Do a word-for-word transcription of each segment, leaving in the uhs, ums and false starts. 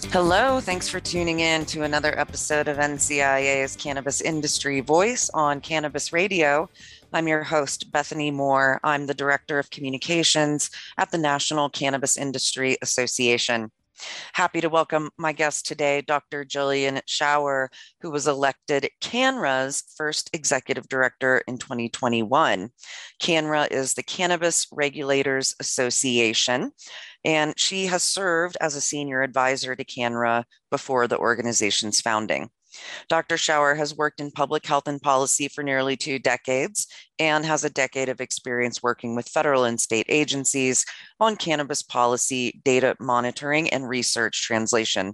Hello, thanks for tuning in to another episode of N C I A's Cannabis Industry Voice on Cannabis Radio. I'm your host, Bethany Moore. I'm the Director of Communications at the National Cannabis Industry Association. Happy to welcome my guest today, Doctor Jillian Schauer, who was elected CANRA's first executive director in twenty twenty-one. CANRA is the Cannabis Regulators Association, and she has served as a senior advisor to CANRA before the organization's founding. Doctor Schauer has worked in public health and policy for nearly two decades and has a decade of experience working with federal and state agencies on cannabis policy, data monitoring, and research translation.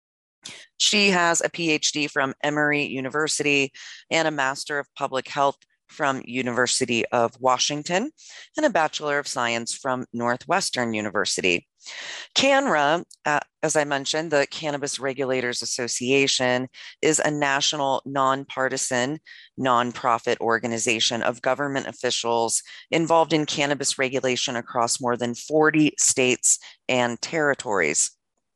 She has a P H D from Emory University and a Master of Public Health from University of Washington and a Bachelor of Science from Northwestern University. CANRA, uh, as I mentioned, the Cannabis Regulators Association, is a national nonpartisan nonprofit organization of government officials involved in cannabis regulation across more than forty states and territories.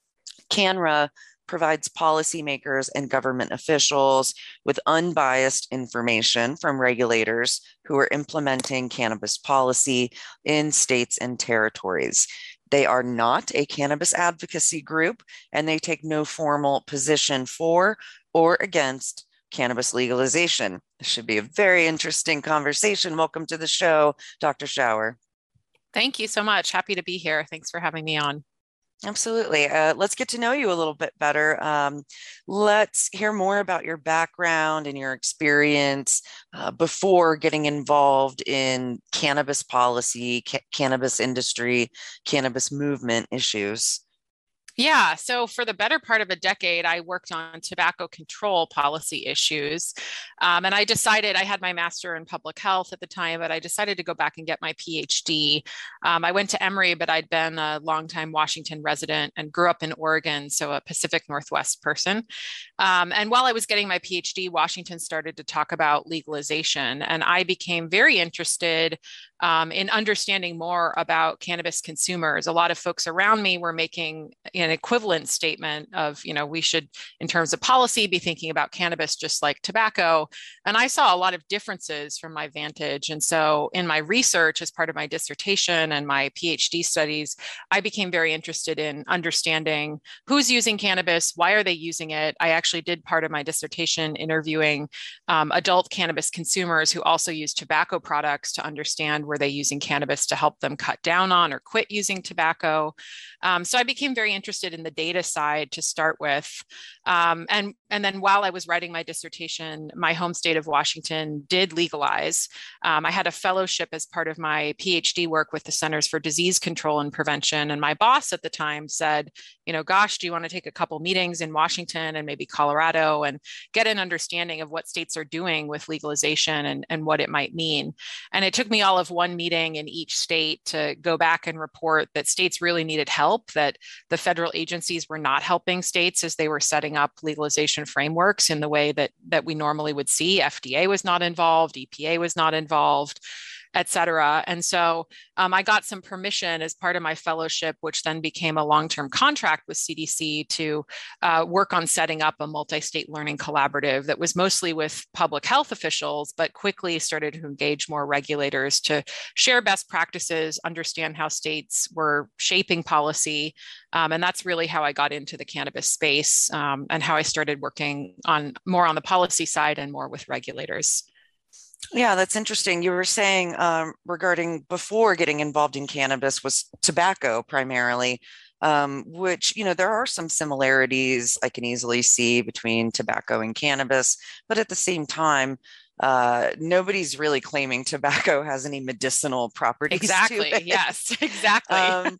CANRA provides policymakers and government officials with unbiased information from regulators who are implementing cannabis policy in states and territories. They are not a cannabis advocacy group, and they take no formal position for or against cannabis legalization. This should be a very interesting conversation. Welcome to the show, Doctor Schauer. Thank you so much. Happy to be here. Thanks for having me on. Absolutely. Uh, let's get to know you a little bit better. Um, let's hear more about your background and your experience uh, before getting involved in cannabis policy, ca- cannabis industry, cannabis movement issues. Yeah, so for the better part of a decade, I worked on tobacco control policy issues. Um, and I decided, I had my master in public health at the time, but I decided to go back and get my P H D. Um, I went to Emory, but I'd been a longtime Washington resident and grew up in Oregon, so a Pacific Northwest person. Um, and while I was getting my P H D, Washington started to talk about legalization, and I became very interested Um, in understanding more about cannabis consumers. A lot of folks around me were making an equivalent statement of, you know, we should, in terms of policy, be thinking about cannabis just like tobacco. And I saw a lot of differences from my vantage. And so in my research, as part of my dissertation and my P H D studies, I became very interested in understanding who's using cannabis, why are they using it. I actually did part of my dissertation interviewing um, adult cannabis consumers who also use tobacco products to understand were they using cannabis to help them cut down on or quit using tobacco. Um, so I became very interested in the data side to start with. Um, and, and then while I was writing my dissertation, my home state of Washington did legalize. Um, I had a fellowship as part of my P H D work with the Centers for Disease Control and Prevention. And my boss at the time said, you know, gosh, do you want to take a couple meetings in Washington and maybe Colorado and get an understanding of what states are doing with legalization and, and what it might mean? And it took me all of one meeting in each state to go back and report that states really needed help, that the federal agencies were not helping states as they were setting up legalization frameworks in the way that, that we normally would see. F D A was not involved, E P A was not involved, et cetera. And so um, I got some permission as part of my fellowship, which then became a long-term contract with C D C to uh, work on setting up a multi-state learning collaborative that was mostly with public health officials, but quickly started to engage more regulators to share best practices, understand how states were shaping policy. Um, and that's really how I got into the cannabis space um, and how I started working on more on the policy side and more with regulators. Yeah, that's interesting. You were saying um, regarding before getting involved in cannabis was tobacco primarily, um, which, you know, there are some similarities I can easily see between tobacco and cannabis, but at the same time, uh, nobody's really claiming tobacco has any medicinal properties. Exactly. To it. Yes, exactly. um,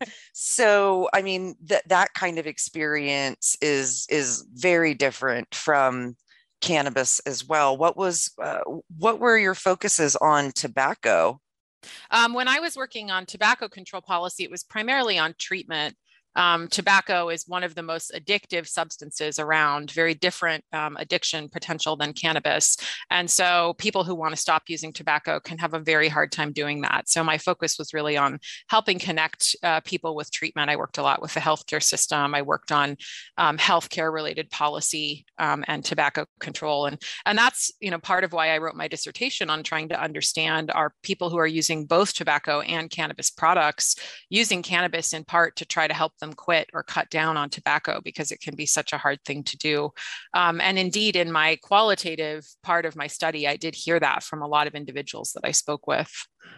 so, I mean, that that kind of experience is is very different from cannabis as well. What was uh, what were your focuses on tobacco? Um, when I was working on tobacco control policy, it was primarily on treatment Um, tobacco is one of the most addictive substances around, very different um, addiction potential than cannabis. And so people who want to stop using tobacco can have a very hard time doing that. So my focus was really on helping connect uh, people with treatment. I worked a lot with the healthcare system. I worked on um, healthcare related policy um, and tobacco control. And, and that's, you know, part of why I wrote my dissertation on trying to understand are people who are using both tobacco and cannabis products using cannabis in part to try to help them quit or cut down on tobacco, because it can be such a hard thing to do. Um, and indeed, in my qualitative part of my study, I did hear that from a lot of individuals that I spoke with.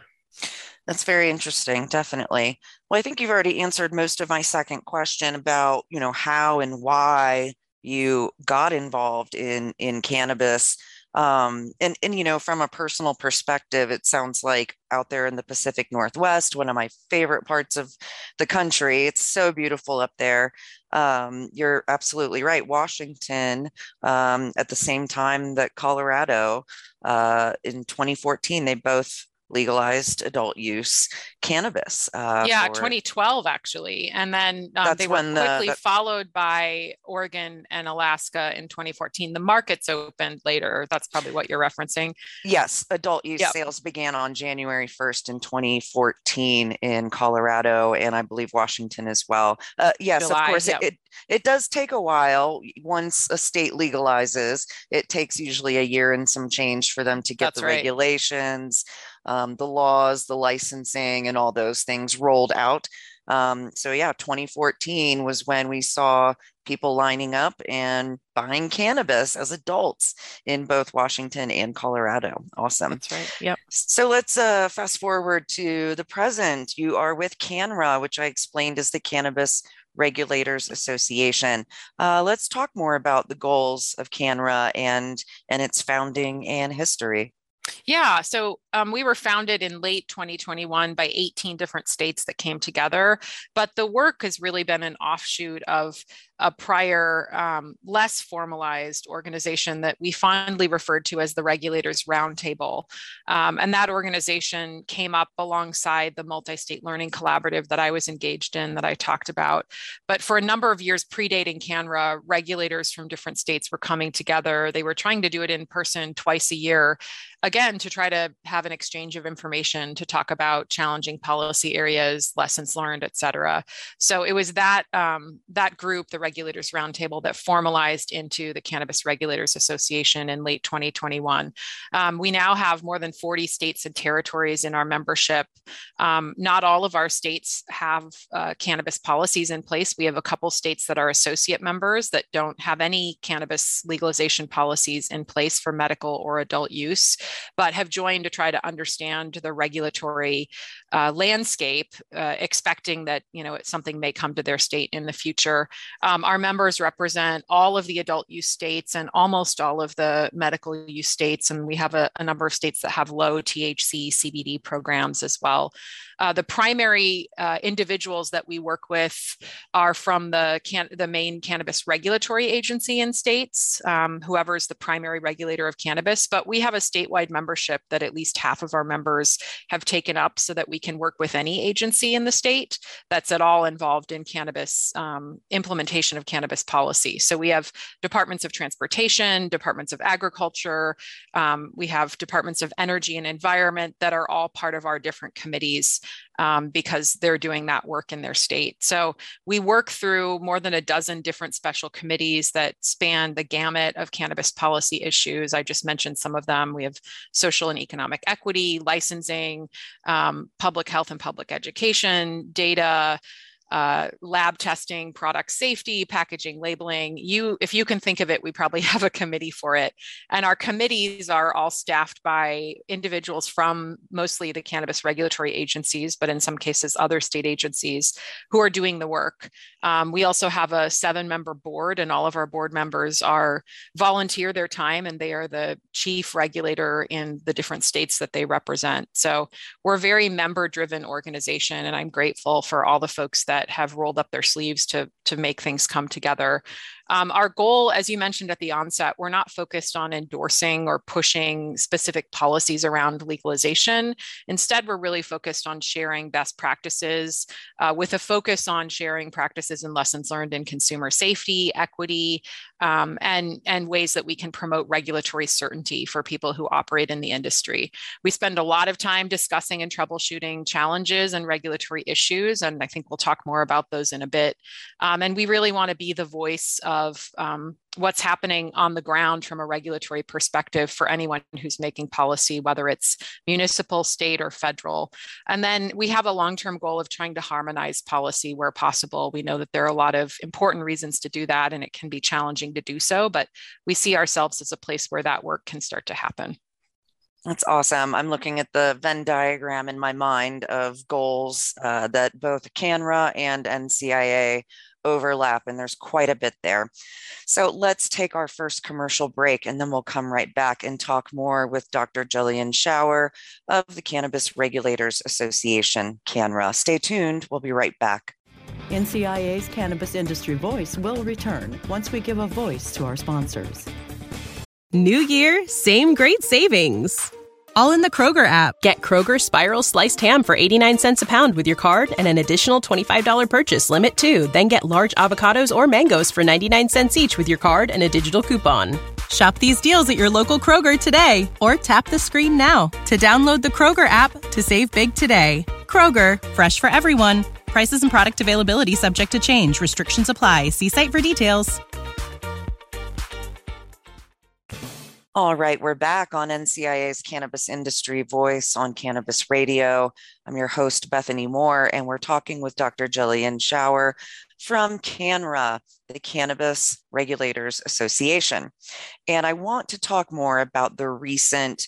That's very interesting, definitely. Well, I think you've already answered most of my second question about, you know, how and why you got involved in in cannabis. Um, and, and, you know, from a personal perspective, it sounds like out there in the Pacific Northwest, one of my favorite parts of the country. It's so beautiful up there. Um, you're absolutely right. Washington, um, at the same time that Colorado, uh, in twenty fourteen, they both legalized adult use cannabis. Uh, yeah, for, twenty twelve actually, and then um, they were quickly the, that, followed by Oregon and Alaska in twenty fourteen. The markets opened later. That's probably what you're referencing. Yes, adult use yep. sales began on January first in twenty fourteen in Colorado, and I believe Washington as well. Uh, yes, July, of course, yep. it, it it does take a while. Once a state legalizes, it takes usually a year and some change for them to get That's the right. regulations. Um, the laws, the licensing, and all those things rolled out. Um, so yeah, twenty fourteen was when we saw people lining up and buying cannabis as adults in both Washington and Colorado. Awesome. That's right. Yep. So let's uh, fast forward to the present. You are with CANRA, which I explained is the Cannabis Regulators Association. Uh, let's talk more about the goals of CANRA and, and its founding and history. Yeah, so um, we were founded in late twenty twenty-one by eighteen different states that came together, but the work has really been an offshoot of a prior, um, less formalized organization that we fondly referred to as the Regulators Roundtable. Um, and that organization came up alongside the Multi-State Learning Collaborative that I was engaged in, that I talked about. But for a number of years predating CANRA, regulators from different states were coming together. They were trying to do it in person twice a year, again, to try to have an exchange of information, to talk about challenging policy areas, lessons learned, et cetera. So it was that, um, that group, the Regulators Roundtable, that formalized into the Cannabis Regulators Association in late twenty twenty-one. Um, we now have more than forty states and territories in our membership. Um, not all of our states have uh, cannabis policies in place. We have a couple states that are associate members that don't have any cannabis legalization policies in place for medical or adult use, but have joined to try to understand the regulatory uh, landscape, uh, expecting that, you know, something may come to their state in the future. Um, our members represent all of the adult use states and almost all of the medical use states, and we have a, a number of states that have low T H C C B D programs as well. Uh, the primary uh, individuals that we work with are from the, can- the main cannabis regulatory agency in states, um, whoever is the primary regulator of cannabis, but we have a statewide membership that at least half of our members have taken up so that we can work with any agency in the state that's at all involved in cannabis um, implementation of cannabis policy. So we have departments of transportation, departments of agriculture, um, we have departments of energy and environment that are all part of our different committees um, because they're doing that work in their state. So we work through more than a dozen different special committees that span the gamut of cannabis policy issues. I just mentioned some of them. We have social and economic equity, licensing, um, public health and public education, data, Uh, lab testing, product safety, packaging, labeling. You, if you can think of it, we probably have a committee for it. And our committees are all staffed by individuals from mostly the cannabis regulatory agencies, but in some cases, other state agencies who are doing the work. Um, we also have a seven-member board, and all of our board members are volunteer their time, and they are the chief regulator in the different states that they represent. So we're a very member-driven organization, and I'm grateful for all the folks that that have rolled up their sleeves to, to make things come together. Um, our goal, as you mentioned at the onset, we're not focused on endorsing or pushing specific policies around legalization. Instead, we're really focused on sharing best practices uh, with a focus on sharing practices and lessons learned in consumer safety, equity, um, and, and ways that we can promote regulatory certainty for people who operate in the industry. We spend a lot of time discussing and troubleshooting challenges and regulatory issues, and I think we'll talk more about those in a bit. Um, and we really want to be the voice of um, what's happening on the ground from a regulatory perspective for anyone who's making policy, whether it's municipal, state, or federal. And then we have a long-term goal of trying to harmonize policy where possible. We know that there are a lot of important reasons to do that, and it can be challenging to do so, but we see ourselves as a place where that work can start to happen. That's awesome. I'm looking at the Venn diagram in my mind of goals uh, that both CANRA and N C I A overlap, and there's quite a bit there. So let's take our first commercial break, and then we'll come right back and talk more with Doctor Jillian Schauer of the Cannabis Regulators Association, CANRA. Stay tuned. We'll be right back. N C I A's Cannabis Industry Voice will return once we give a voice to our sponsors. New year, same great savings. All in the Kroger app. Get Kroger Spiral Sliced Ham for eighty-nine cents a pound with your card and an additional twenty-five dollars purchase limit too. Then get large avocados or mangoes for ninety-nine cents each with your card and a digital coupon. Shop these deals at your local Kroger today or tap the screen now to download the Kroger app to save big today. Kroger, fresh for everyone. Prices and product availability subject to change. Restrictions apply. See site for details. All right, we're back on N C I A's Cannabis Industry Voice on Cannabis Radio. I'm your host, Bethany Moore, and we're talking with Doctor Jillian Schauer from CANRA, the Cannabis Regulators Association. And I want to talk more about the recent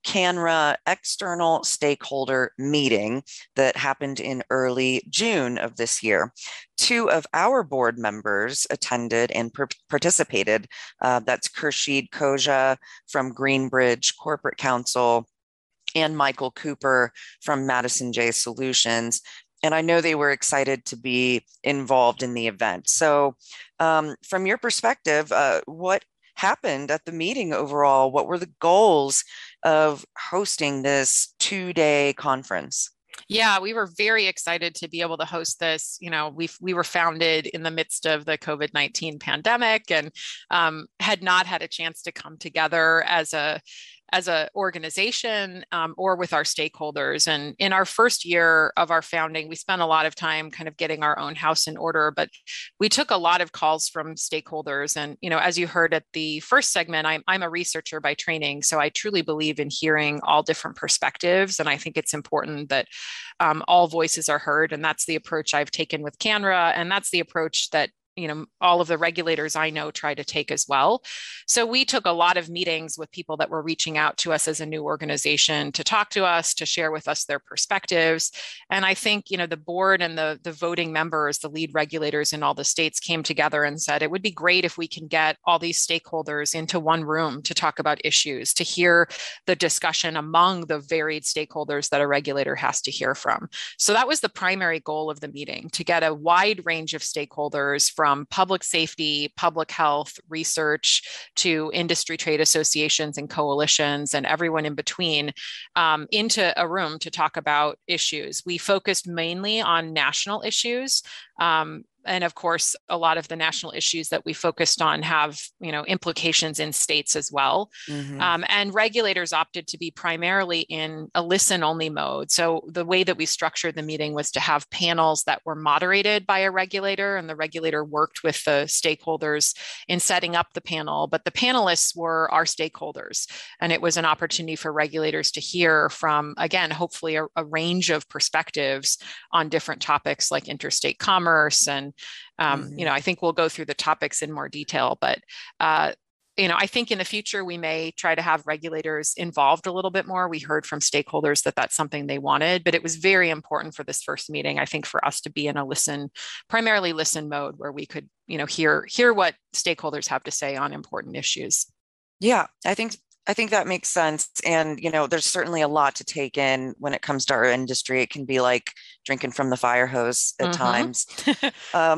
CANRA external stakeholder meeting that happened in early June of this year. Two of our board members attended and per- participated. Uh, that's Khurshid Khoja from Greenbridge Corporate Counsel and Michael Cooper from Madison J Solutions. And I know they were excited to be involved in the event. So um, from your perspective, uh, what happened at the meeting overall? What were the goals of hosting this two-day conference? Yeah, we were very excited to be able to host this. You know, we we were founded in the midst of the COVID nineteen pandemic and um, had not had a chance to come together as a as an organization um, or with our stakeholders. And in our first year of our founding, we spent a lot of time kind of getting our own house in order, but we took a lot of calls from stakeholders. And, you know, as you heard at the first segment, I'm, I'm a researcher by training, so I truly believe in hearing all different perspectives. And I think it's important that um, all voices are heard. And that's the approach I've taken with CANRA. And that's the approach that you know, all of the regulators I know try to take as well. So we took a lot of meetings with people that were reaching out to us as a new organization to talk to us, to share with us their perspectives. And I think, you know, the board and the, the voting members, the lead regulators in all the states came together and said, it would be great if we can get all these stakeholders into one room to talk about issues, to hear the discussion among the varied stakeholders that a regulator has to hear from. So that was the primary goal of the meeting, to get a wide range of stakeholders from From public safety, public health, research, to industry trade associations and coalitions and everyone in between um, into a room to talk about issues. We focused mainly on national issues. Um, And of course, a lot of the national issues that we focused on have, you know, implications in states as well. Mm-hmm. Um, and regulators opted to be primarily in a listen-only mode. So the way that we structured the meeting was to have panels that were moderated by a regulator, and the regulator worked with the stakeholders in setting up the panel. But the panelists were our stakeholders, and it was an opportunity for regulators to hear from, again, hopefully a, a range of perspectives on different topics like interstate commerce and Um, mm-hmm. You know, I think we'll go through the topics in more detail, but, uh, you know, I think in the future, we may try to have regulators involved a little bit more. We heard from stakeholders that that's something they wanted, but it was very important for this first meeting, I think, for us to be in a listen, primarily listen mode, where we could, you know, hear, hear what stakeholders have to say on important issues. Yeah, I think I think that makes sense. And, you know, there's certainly a lot to take in when it comes to our industry. It can be like drinking from the fire hose at Mm-hmm. times. Um,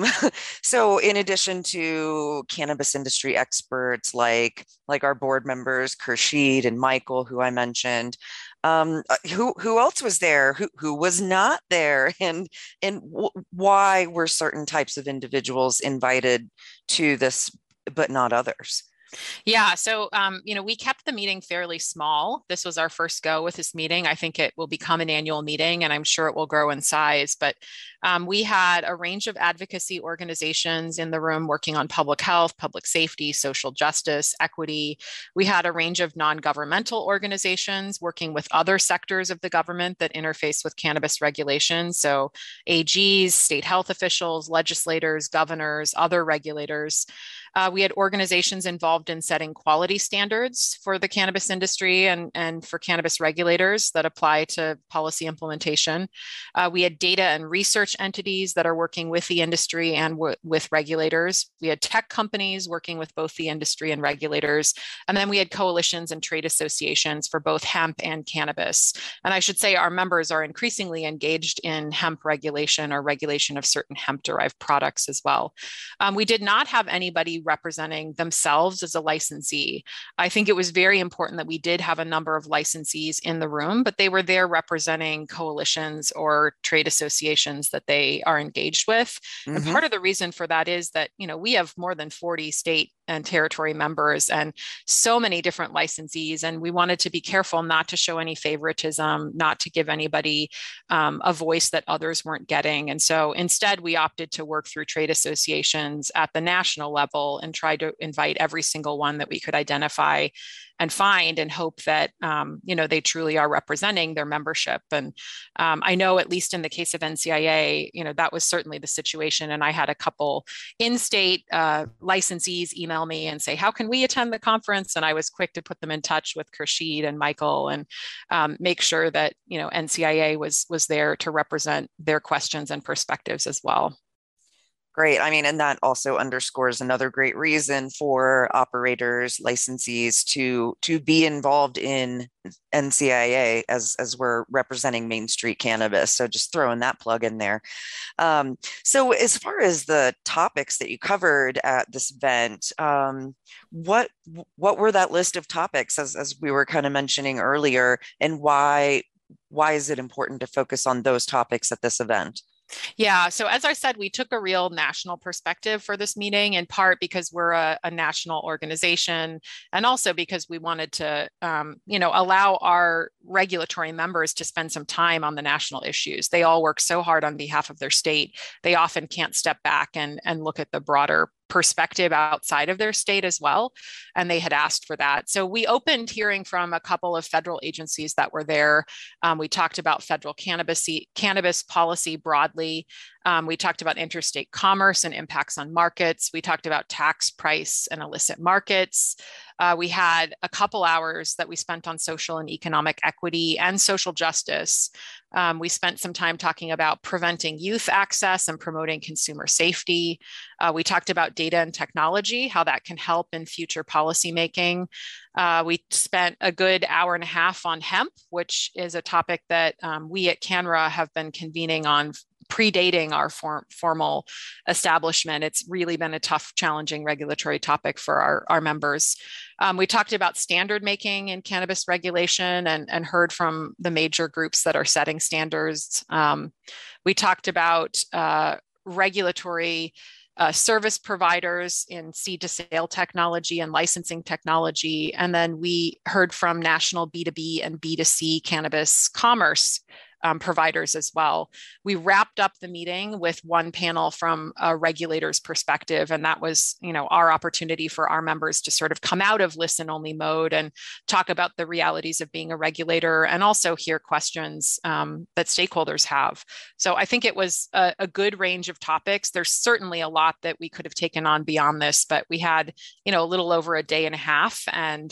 so in addition to cannabis industry experts like like our board members, Khurshid and Michael, who I mentioned, um, uh, who who else was there? Who who was not there? And and w- why were certain types of individuals invited to this, but not others? Yeah, so um, you know, we kept the meeting fairly small. This was our first go with this meeting. I think it will become an annual meeting, and I'm sure it will grow in size. But um, we had a range of advocacy organizations in the room working on public health, public safety, social justice, equity. We had a range of non-governmental organizations working with other sectors of the government that interface with cannabis regulation. So A Gs, state health officials, legislators, governors, other regulators. Uh, we had organizations involved in setting quality standards for the cannabis industry and, and for cannabis regulators that apply to policy implementation. Uh, we had data and research entities that are working with the industry and w- with regulators. We had tech companies working with both the industry and regulators. And then we had coalitions and trade associations for both hemp and cannabis. And I should say our members are increasingly engaged in hemp regulation or regulation of certain hemp-derived products as well. Um, we did not have anybody representing themselves as a licensee. I think it was very important that we did have a number of licensees in the room, but they were there representing coalitions or trade associations that they are engaged with. Mm-hmm. And part of the reason for that is that, you know, we have more than forty state and territory members and so many different licensees. And we wanted to be careful not to show any favoritism, not to give anybody um, a voice that others weren't getting. And so instead, we opted to work through trade associations at the national level and try to invite every single one that we could identify and find and hope that, um, you know, they truly are representing their membership. And um, I know, at least in the case of N C I A, you know, that was certainly the situation. And I had a couple in-state uh, licensees email me and say, how can we attend the conference? And I was quick to put them in touch with Khurshid and Michael and um, make sure that, you know, N C I A was, was there to represent their questions and perspectives as well. Great. I mean, and that also underscores another great reason for operators, licensees to to be involved in N C I A as as we're representing Main Street Cannabis. So just throwing that plug in there. Um, so as far as the topics that you covered at this event, um, what what were that list of topics as as we were kind of mentioning earlier, and why why is it important to focus on those topics at this event? Yeah. So as I said, we took a real national perspective for this meeting, in part because we're a, a national organization, and also because we wanted to, um, you know, allow our regulatory members to spend some time on the national issues. They all work so hard on behalf of their state. They often can't step back and, and look at the broader perspective outside of their state as well. And they had asked for that. So we opened hearing from a couple of federal agencies that were there. Um, we talked about federal cannabis, cannabis policy broadly. Um, we talked about interstate commerce and impacts on markets. We talked about tax, price, and illicit markets. Uh, we had a couple hours that we spent on social and economic equity and social justice. Um, we spent some time talking about preventing youth access and promoting consumer safety. Uh, we talked about data and technology, how that can help in future policymaking. Uh, we spent a good hour and a half on hemp, which is a topic that um, we at CANRA have been convening on predating our form, formal establishment. It's really been a tough, challenging regulatory topic for our, our members. Um, we talked about standard making in cannabis regulation and, and heard from the major groups that are setting standards. Um, we talked about uh, regulatory Uh, service providers in seed to sale technology and licensing technology. And then we heard from national B two B and B two C cannabis commerce um, providers as well. We wrapped up the meeting with one panel from a regulator's perspective. And that was, you know, our opportunity for our members to sort of come out of listen only mode and talk about the realities of being a regulator and also hear questions um, that stakeholders have. So I think it was a, a good range of topics. There's certainly a lot that we could have taken on beyond this, but we had, you know, a little over a day and a half, and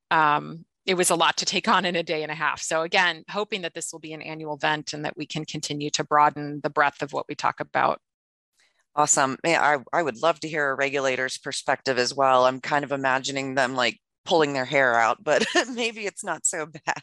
um, it was a lot to take on in a day and a half. So again, hoping that this will be an annual event and that we can continue to broaden the breadth of what we talk about. Awesome. Yeah, I, I would love to hear a regulator's perspective as well. I'm kind of imagining them like pulling their hair out, but maybe it's not so bad.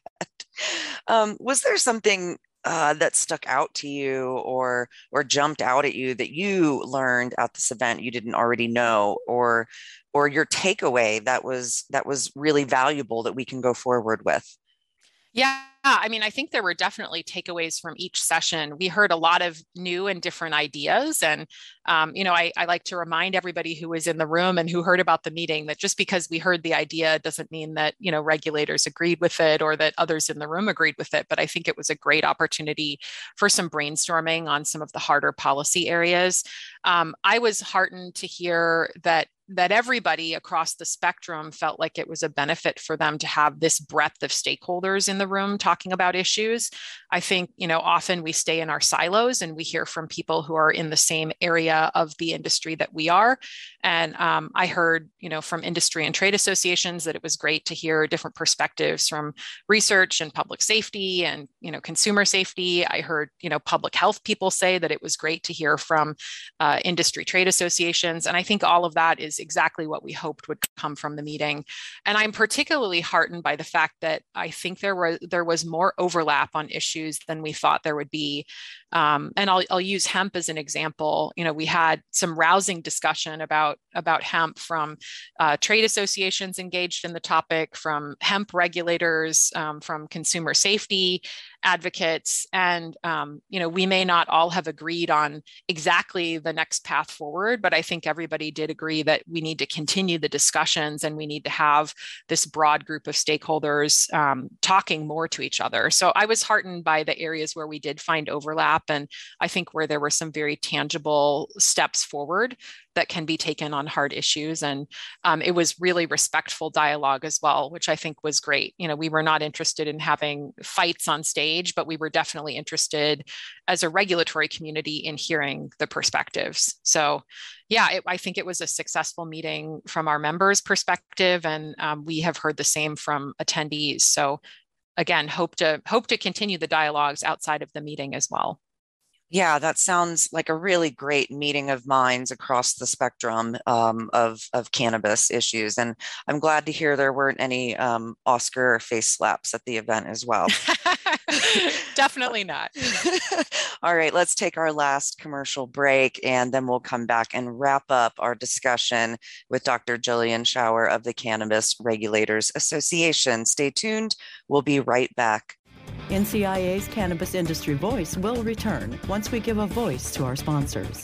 Um, was there something uh, that stuck out to you or or jumped out at you that you learned at this event you didn't already know, or or your takeaway that was that was really valuable that we can go forward with? Yeah, I mean, I think there were definitely takeaways from each session. We heard a lot of new and different ideas. And, um, you know, I, I like to remind everybody who was in the room and who heard about the meeting that just because we heard the idea doesn't mean that, you know, regulators agreed with it or that others in the room agreed with it. But I think it was a great opportunity for some brainstorming on some of the harder policy areas. Um, I was heartened to hear that that everybody across the spectrum felt like it was a benefit for them to have this breadth of stakeholders in the room talking about issues. I think, you know, often we stay in our silos and we hear from people who are in the same area of the industry that we are. And um, I heard, you know, from industry and trade associations that it was great to hear different perspectives from research and public safety and, you know, consumer safety. I heard, you know, public health people say that it was great to hear from uh, industry trade associations. And I think all of that is exactly what we hoped would come from the meeting. And I'm particularly heartened by the fact that I think there was there was more overlap on issues than we thought there would be. Um, and I'll, I'll use hemp as an example. You know, we had some rousing discussion about, about hemp from uh, trade associations engaged in the topic, from hemp regulators, um, from consumer safety advocates. And, um, you know, we may not all have agreed on exactly the next path forward, but I think everybody did agree that we need to continue the discussions and we need to have this broad group of stakeholders um, talking more to each other. So I was heartened by the areas where we did find overlap. And I think where there were some very tangible steps forward that can be taken on hard issues. And um, it was really respectful dialogue as well, which I think was great. You know, we were not interested in having fights on stage, but we were definitely interested as a regulatory community in hearing the perspectives. So yeah, it, I think it was a successful meeting from our members' perspective, and um, we have heard the same from attendees. So again, hope to hope to continue the dialogues outside of the meeting as well. Yeah, that sounds like a really great meeting of minds across the spectrum um, of, of cannabis issues. And I'm glad to hear there weren't any um, Oscar face slaps at the event as well. Definitely not. All right, let's take our last commercial break, and then we'll come back and wrap up our discussion with Doctor Jillian Schauer of the Cannabis Regulators Association. Stay tuned. We'll be right back. N C I A's Cannabis Industry Voice will return once we give a voice to our sponsors.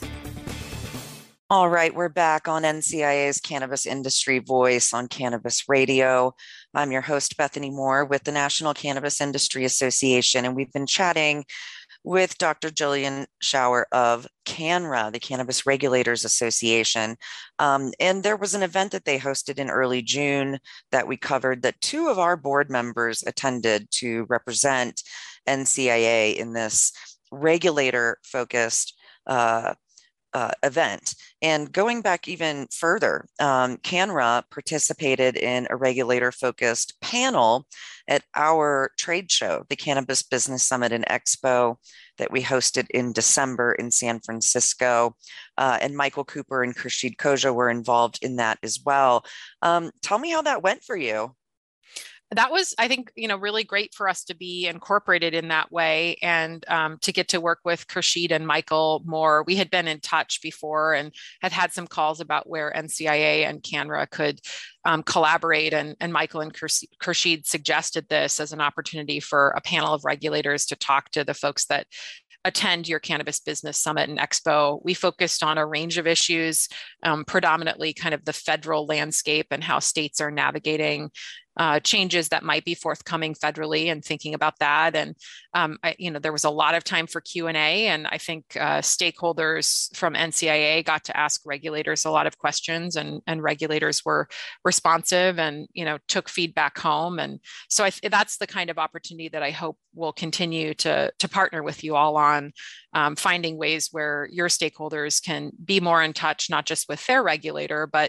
All right, we're back on N C I A's Cannabis Industry Voice on Cannabis Radio. I'm your host, Bethany Moore, with the National Cannabis Industry Association, and we've been chatting with Doctor Jillian Schauer of CANRA, the Cannabis Regulators Association. Um, and there was an event that they hosted in early June that we covered that two of our board members attended to represent N C I A in this regulator-focused uh, uh, event. And going back even further, um, CANRA participated in a regulator-focused panel at our trade show, the Cannabis Business Summit and Expo, that we hosted in December in San Francisco. Uh, and Michael Cooper and Khurshid Khoja were involved in that as well. Um, tell me how that went for you. That was, I think, you know, really great for us to be incorporated in that way, and um, to get to work with Khurshid and Michael more. We had been in touch before and had had some calls about where N C I A and CANRA could um, collaborate. And, and Michael and Khurshid suggested this as an opportunity for a panel of regulators to talk to the folks that attend your Cannabis Business Summit and Expo. We focused on a range of issues, um, predominantly kind of the federal landscape and how states are navigating uh, changes that might be forthcoming federally and thinking about that. And, um, I, you know, there was a lot of time for Q and A, and I think uh, stakeholders from N C I A got to ask regulators a lot of questions, and, and regulators were responsive and, you know, took feedback home. And so I th- that's the kind of opportunity that I hope will continue to, to partner with you all on, um, finding ways where your stakeholders can be more in touch, not just with their regulator, but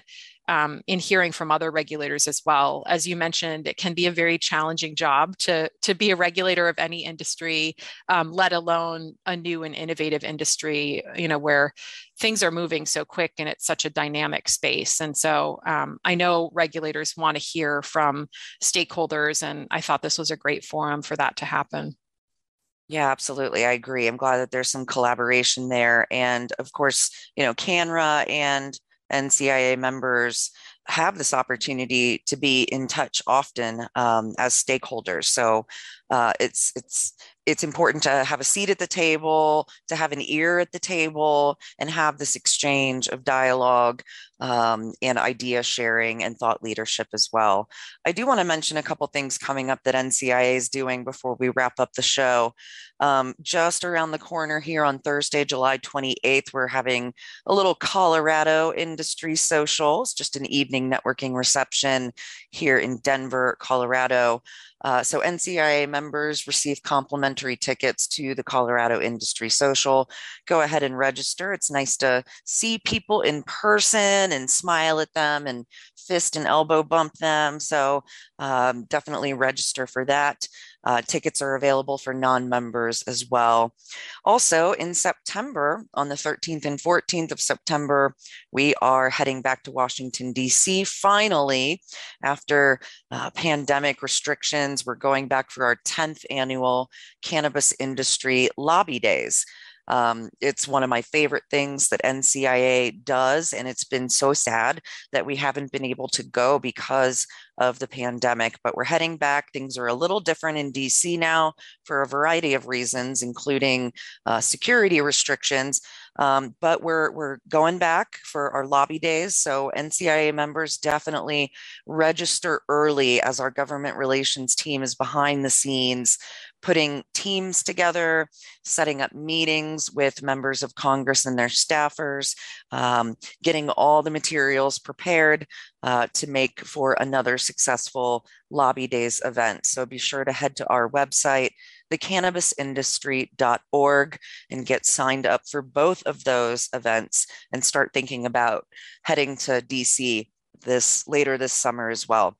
um, in hearing from other regulators as well. As you mentioned, it can be a very challenging job to, to be a regulator of any industry, um, let alone a new and innovative industry, you know, where things are moving so quick and it's such a dynamic space. And so um, I know regulators want to hear from stakeholders, and I thought this was a great forum for that to happen. Yeah, absolutely. I agree. I'm glad that there's some collaboration there. And of course, you know, CANRA and N C I A members have this opportunity to be in touch often um, as stakeholders. So uh, it's it's it's important to have a seat at the table, to have an ear at the table, and have this exchange of dialogue um, and idea sharing and thought leadership as well. I do want to mention a couple things coming up that N C I A is doing before we wrap up the show. Um, just around the corner here on Thursday, July twenty-eighth, we're having a little Colorado Industry Socials, just an evening networking reception here in Denver, Colorado. Uh, so N C I A members receive complimentary tickets to the Colorado Industry Social. Go ahead and register. It's nice to see people in person and smile at them and fist and elbow bump them. So um, definitely register for that. Uh, tickets are available for non-members as well. Also in September, on the thirteenth and fourteenth of September, we are heading back to Washington, D C. Finally, after uh, pandemic restrictions, we're going back for our tenth annual Cannabis Industry Lobby Days. Um, it's one of my favorite things that N C I A does, and it's been so sad that we haven't been able to go because of the pandemic, but we're heading back. Things are a little different in D C now for a variety of reasons, including uh, security restrictions. Um, but we're we're going back for our lobby days. So N C I A members definitely register early, as our government relations team is behind the scenes, putting teams together, setting up meetings with members of Congress and their staffers, um, getting all the materials prepared uh, to make for another successful Lobby Days event. So be sure to head to our website, the cannabis industry dot org, and get signed up for both of those events and start thinking about heading to D C this later this summer as well.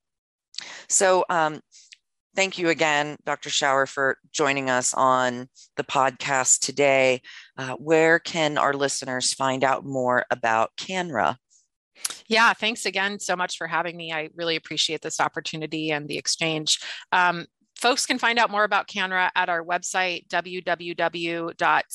So um, thank you again, Doctor Schauer, for joining us on the podcast today. Uh, where can our listeners find out more about CANRA? Yeah, thanks again so much for having me. I really appreciate this opportunity and the exchange. Um, Folks can find out more about CANRA at our website, w w w dot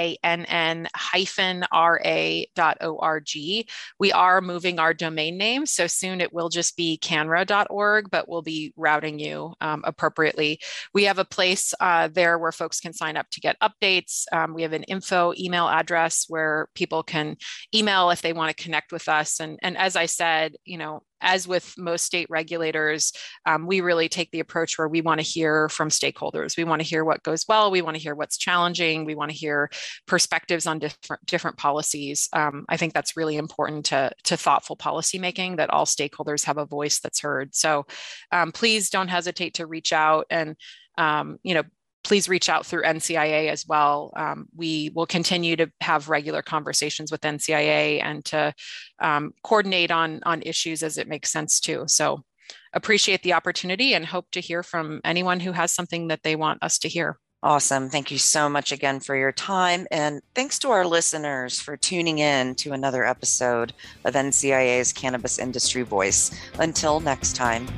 cann dash r a dot org. We are moving our domain name, so soon it will just be canra dot org, but we'll be routing you um, appropriately. We have a place uh, there where folks can sign up to get updates. Um, we have an info email address where people can email if they want to connect with us. And, and as I said, you know, as with most state regulators, um, we really take the approach where we want to hear from stakeholders. We want to hear what goes well. We want to hear what's challenging. We want to hear perspectives on different different policies. Um, I think that's really important to, to thoughtful policymaking, that all stakeholders have a voice that's heard. So um, please don't hesitate to reach out, and um, you know, please reach out through N C I A as well. Um, we will continue to have regular conversations with N C I A and to um, coordinate on, on issues as it makes sense too. So appreciate the opportunity and hope to hear from anyone who has something that they want us to hear. Awesome. Thank you so much again for your time. And thanks to our listeners for tuning in to another episode of N C I A's Cannabis Industry Voice. Until next time.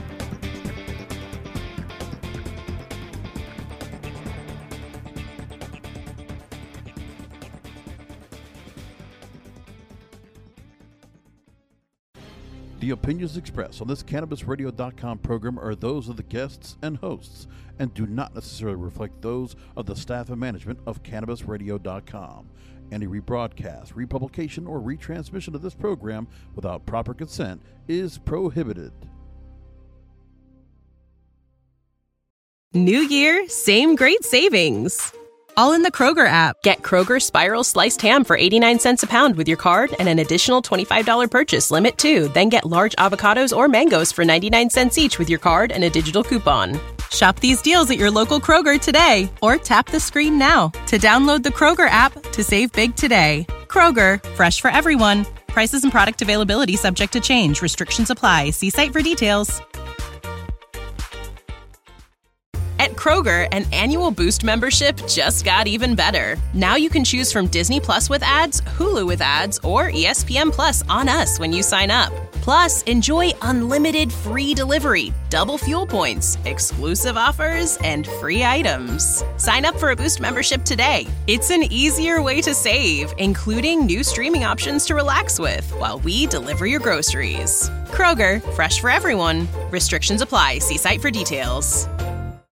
The opinions expressed on this Cannabis Radio dot com program are those of the guests and hosts and do not necessarily reflect those of the staff and management of Cannabis Radio dot com. Any rebroadcast, republication, or retransmission of this program without proper consent is prohibited. New year, same great savings. All in the Kroger app. Get Kroger Spiral Sliced Ham for eighty-nine cents a pound with your card and an additional twenty-five dollars purchase limit too. Then get large avocados or mangoes for ninety-nine cents each with your card and a digital coupon. Shop these deals at your local Kroger today, or tap the screen now to download the Kroger app to save big today. Kroger, fresh for everyone. Prices and product availability subject to change. Restrictions apply. See site for details. At Kroger, an annual Boost membership just got even better. Now you can choose from Disney Plus with ads, Hulu with ads, or E S P N Plus on us when you sign up. Plus, enjoy unlimited free delivery, double fuel points, exclusive offers, and free items. Sign up for a Boost membership today. It's an easier way to save, including new streaming options to relax with while we deliver your groceries. Kroger, fresh for everyone. Restrictions apply. See site for details.